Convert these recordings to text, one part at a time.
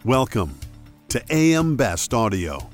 Welcome to AM Best Audio.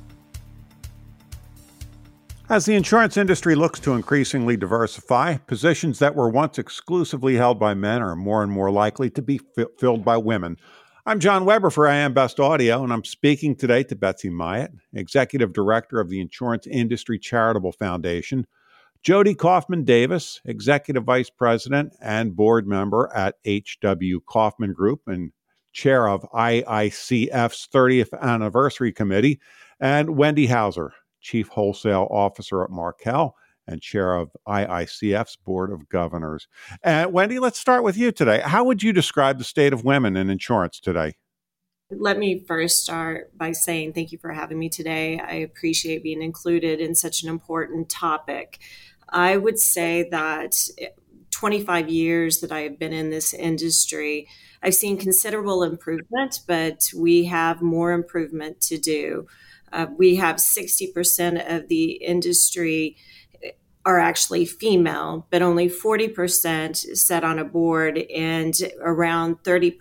As the insurance industry looks to increasingly diversify, positions that were once exclusively held by men are more and more likely to be filled by women. I'm John Weber for AM Best Audio, and I'm speaking today to Betsy Myatt, Executive Director of the Insurance Industry Charitable Foundation, Jody Kaufman Davis, Executive Vice President and Board Member at H.W. Kaufman Group and Chair of IICF's 30th Anniversary Committee, and Wendy Hauser, Chief Wholesale Officer at Markel and Chair of IICF's Board of Governors. Wendy, let's start with you today. How would you describe the state of women in insurance today? Let me first start by saying thank you for having me today. I appreciate being included in such an important topic. I would say that 25 years that I have been in this industry, I've seen considerable improvement, but we have more improvement to do. We have 60% of the industry are actually female, but only 40% sit on a board and around 30%,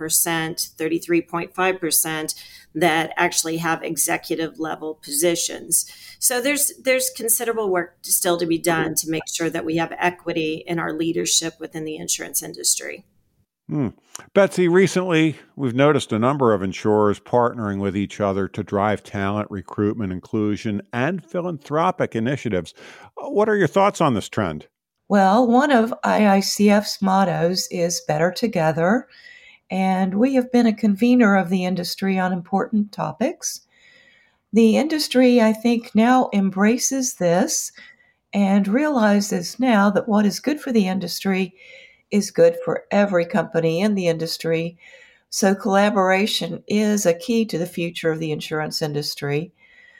33.5% that actually have executive level positions. So there's considerable work still to be done to make sure that we have equity in our leadership within the insurance industry. Betsy, recently we've noticed a number of insurers partnering with each other to drive talent, recruitment, inclusion, and philanthropic initiatives. What are your thoughts on this trend? Well, one of IICF's mottos is Better Together, and we have been a convener of the industry on important topics. The industry, I think, now embraces this and realizes now that what is good for the industry is good for every company in the industry. So collaboration is a key to the future of the insurance industry.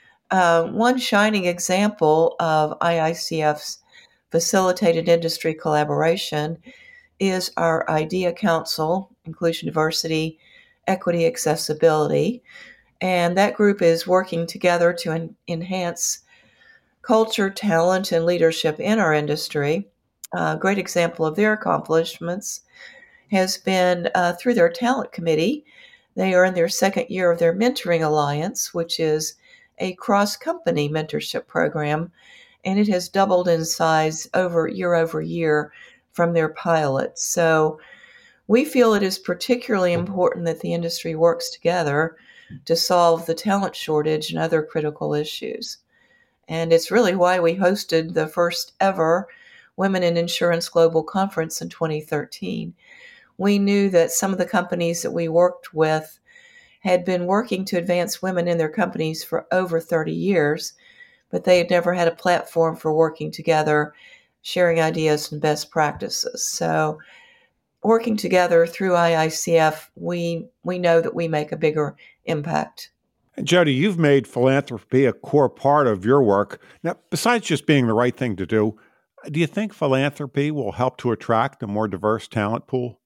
One shining example of IICF's facilitated industry collaboration is our IDEA Council, Inclusion, Diversity, Equity, Accessibility. And that group is working together to enhance culture, talent, and leadership in our industry. A great example of their accomplishments has been through their talent committee. They are in their second year of their Mentoring Alliance, which is a cross-company mentorship program, and it has doubled in size over year from their pilot. So we feel it is particularly important that the industry works together to solve the talent shortage and other critical issues. And it's really why we hosted the first ever Women in Insurance Global Conference in 2013. We knew that some of the companies that we worked with had been working to advance women in their companies for over 30 years, but they had never had a platform for working together, sharing ideas and best practices. So working together through IICF, we know that we make a bigger impact. Jody, you've made philanthropy a core part of your work. Now, besides just being the right thing to do you think philanthropy will help to attract a more diverse talent pool?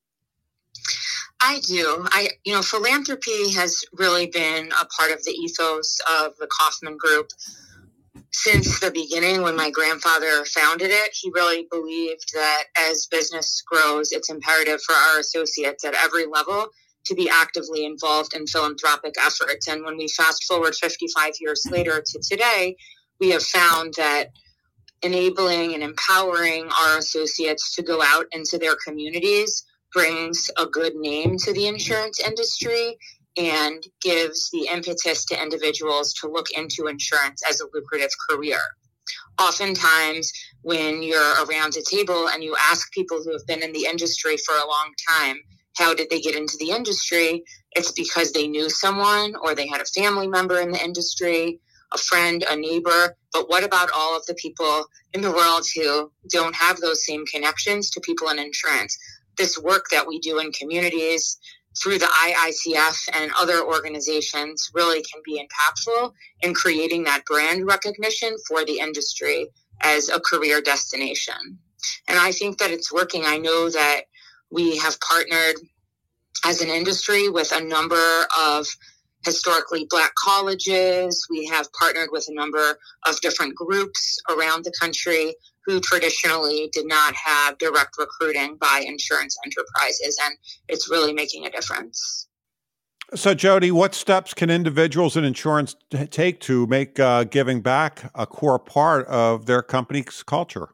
I do. Philanthropy has really been a part of the ethos of the Kaufman Group since the beginning. When my grandfather founded it, he really believed that as business grows, it's imperative for our associates at every level to be actively involved in philanthropic efforts. And when we fast forward 55 years later to today, we have found that enabling and empowering our associates to go out into their communities brings a good name to the insurance industry and gives the impetus to individuals to look into insurance as a lucrative career. Oftentimes, when you're around a table and you ask people who have been in the industry for a long time, how did they get into the industry? It's because they knew someone or they had a family member in the industry, a friend, a neighbor. But what about all of the people in the world who don't have those same connections to people in insurance? This work that we do in communities through the IICF and other organizations really can be impactful in creating that brand recognition for the industry as a career destination. And I think that it's working. I know that we have partnered as an industry with a number of historically Black colleges. We have partnered with a number of different groups around the country who traditionally did not have direct recruiting by insurance enterprises, and it's really making a difference. So, Jody, what steps can individuals in insurance take to make giving back a core part of their company's culture?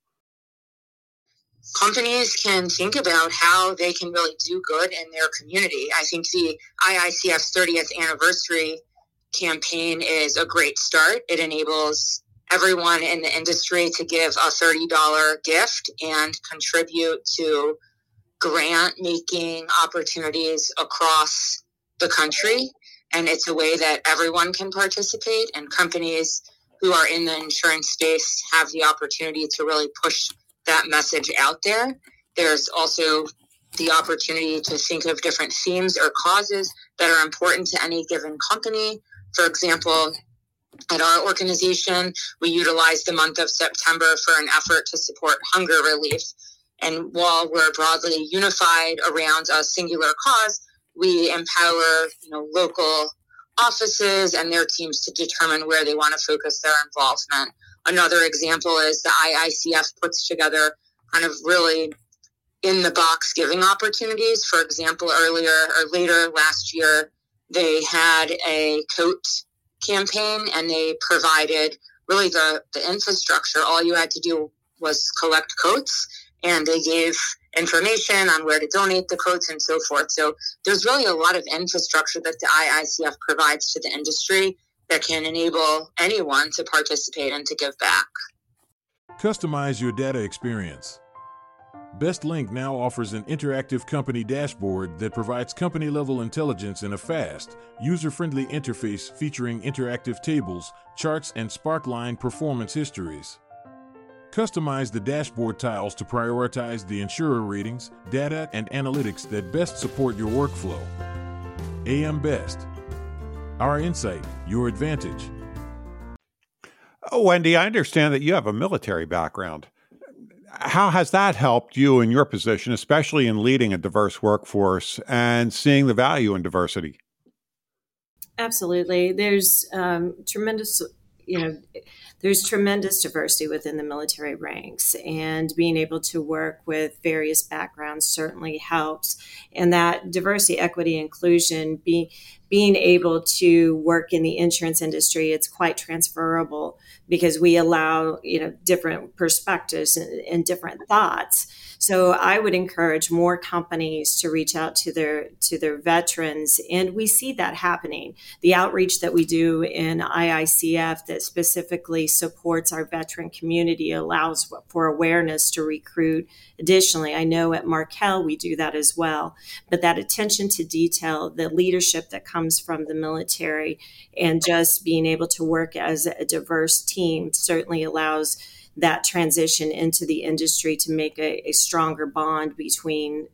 Companies can think about how they can really do good in their community. I think the IICF's 30th anniversary campaign is a great start. It enables everyone in the industry to give a $30 gift and contribute to grant making opportunities across the country. And it's a way that everyone can participate, and companies who are in the insurance space have the opportunity to really push that message out there. There's also the opportunity to think of different themes or causes that are important to any given company. For example, at our organization, we utilize the month of September for an effort to support hunger relief. And while we're broadly unified around a singular cause, we empower, local offices and their teams to determine where they want to focus their involvement. Another example is the IICF puts together kind of really in the box giving opportunities. For example, later last year, they had a coat campaign, and they provided really the infrastructure. All you had to do was collect coats, and they gave information on where to donate the coats and so forth. So there's really a lot of infrastructure that the IICF provides to the industry that can enable anyone to participate and to give back. Customize your data experience. BestLink now offers an interactive company dashboard that provides company-level intelligence in a fast, user-friendly interface featuring interactive tables, charts, and Sparkline performance histories. Customize the dashboard tiles to prioritize the insurer ratings, data, and analytics that best support your workflow. AM Best. Our insight, your advantage. Oh, Wendy, I understand that you have a military background. How has that helped you in your position, especially in leading a diverse workforce and seeing the value in diversity? Absolutely. There's tremendous diversity within the military ranks, and being able to work with various backgrounds certainly helps. And that diversity, equity, inclusion, being able to work in the insurance industry, it's quite transferable because we allow, different perspectives and different thoughts. So I would encourage more companies to reach out to their veterans, and we see that happening. The outreach that we do in IICF that specifically supports our veteran community allows for awareness to recruit. Additionally, I know at Markel we do that as well. But that attention to detail, the leadership that comes from the military, and just being able to work as a diverse team certainly allows that transition into the industry to make a stronger bond between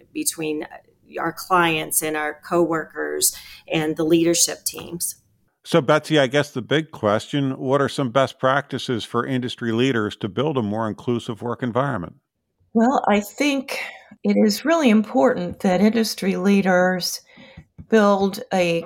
our clients and our coworkers and the leadership teams. So, Betsy, I guess the big question, what are some best practices for industry leaders to build a more inclusive work environment? Well, I think it is really important that industry leaders build a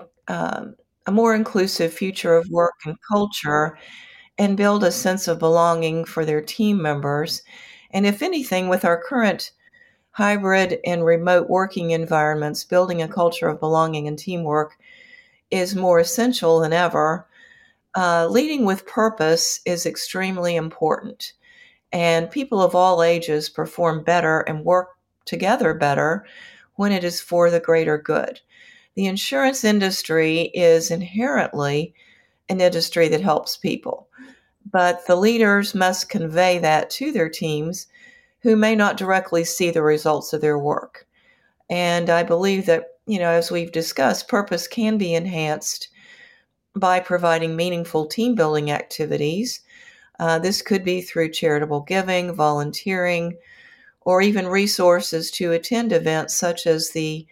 more inclusive future of work and culture, and build a sense of belonging for their team members. And if anything, with our current hybrid and remote working environments, building a culture of belonging and teamwork is more essential than ever. Leading with purpose is extremely important. And people of all ages perform better and work together better when it is for the greater good. The insurance industry is inherently an industry that helps people, but the leaders must convey that to their teams who may not directly see the results of their work. And I believe that, as we've discussed, purpose can be enhanced by providing meaningful team building activities. This could be through charitable giving, volunteering, or even resources to attend events such as the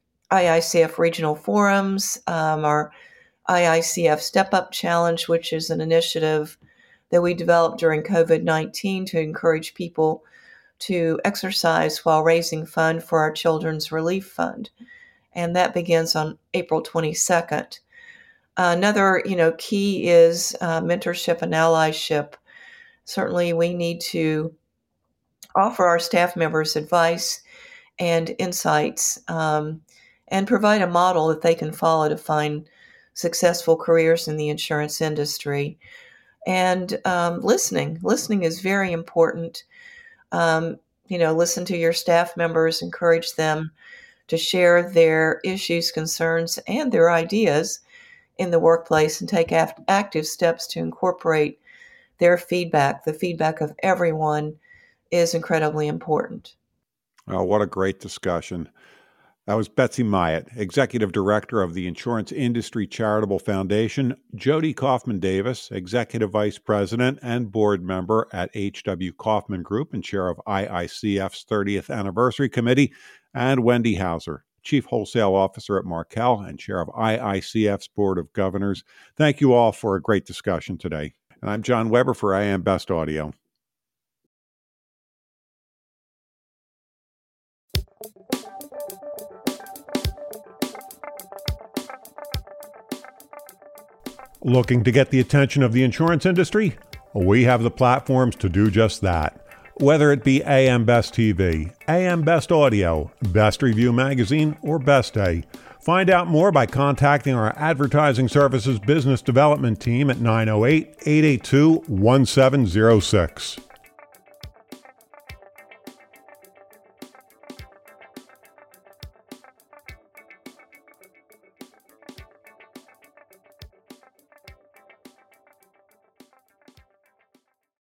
IICF Regional Forums, or IICF Step Up Challenge, which is an initiative that we developed during COVID-19 to encourage people to exercise while raising funds for our Children's Relief Fund. And that begins on April 22nd. Another, key is mentorship and allyship. Certainly, we need to offer our staff members advice and insights, and and provide a model that they can follow to find successful careers in the insurance industry. And listening is very important. Listen to your staff members, encourage them to share their issues, concerns, and their ideas in the workplace, and take active steps to incorporate their feedback. The feedback of everyone is incredibly important. Oh, what a great discussion. That was Betsy Myatt, Executive Director of the Insurance Industry Charitable Foundation, Jody Kaufman Davis, Executive Vice President and Board Member at H.W. Kaufman Group and Chair of IICF's 30th Anniversary Committee, and Wendy Hauser, Chief Wholesale Officer at Markel and Chair of IICF's Board of Governors. Thank you all for a great discussion today. And I'm John Weber for AM Best Audio. Looking to get the attention of the insurance industry? We have the platforms to do just that. Whether it be AM Best TV, AM Best Audio, Best Review Magazine, or Best Day, find out more by contacting our Advertising Services Business Development Team at 908-882-1706.